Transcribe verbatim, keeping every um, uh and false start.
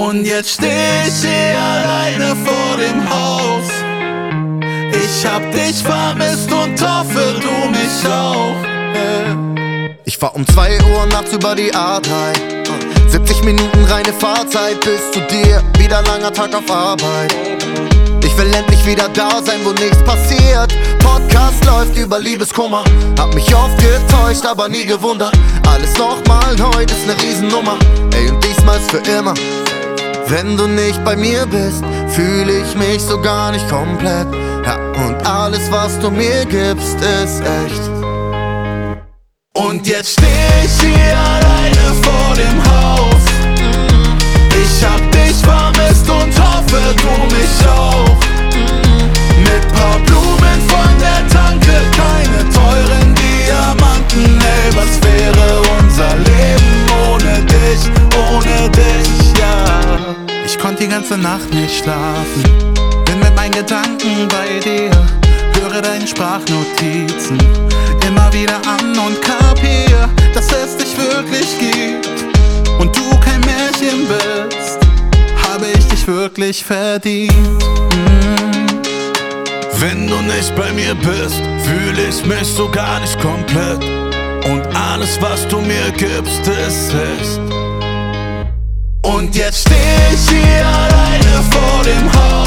Und jetzt steh ich hier alleine vor dem Haus. Ich hab dich vermisst und hoffe, du mich auch. Ich fahr um zwei Uhr nachts über die A drei. siebzig Minuten reine Fahrzeit bis zu dir, wieder langer Tag auf Arbeit. Ich will endlich wieder da sein, wo nichts passiert. Podcast läuft über Liebeskummer. Hab mich oft getäuscht, aber nie gewundert. Alles nochmal neu, das ist ne Riesennummer. Ey, und diesmal ist für immer. Wenn du nicht bei mir bist, fühl ich mich so gar nicht komplett. Ja, und alles, was du mir gibst, ist echt. Und jetzt steh ich hier alleine vor dem Haus. Ich hab dich vermisst und hoffe, du mich auch. Mit paar Blumen von der Tanke, keine teuren Diamanten. Ey, was wäre unser Leben ohne dich, ohne dich, ja. Ich konnte die ganze Nacht nicht schlafen, bin mit meinen Gedanken bei dir. Höre deine Sprachnotizen immer wieder an und kapier, dass es dich wirklich gibt und du kein Märchen bist. Habe ich dich wirklich verdient? Mm. Wenn du nicht bei mir bist, fühle ich mich so gar nicht komplett. Und alles, was du mir gibst, ist echt. Und jetzt steh ich hier alleine vor dem Haus.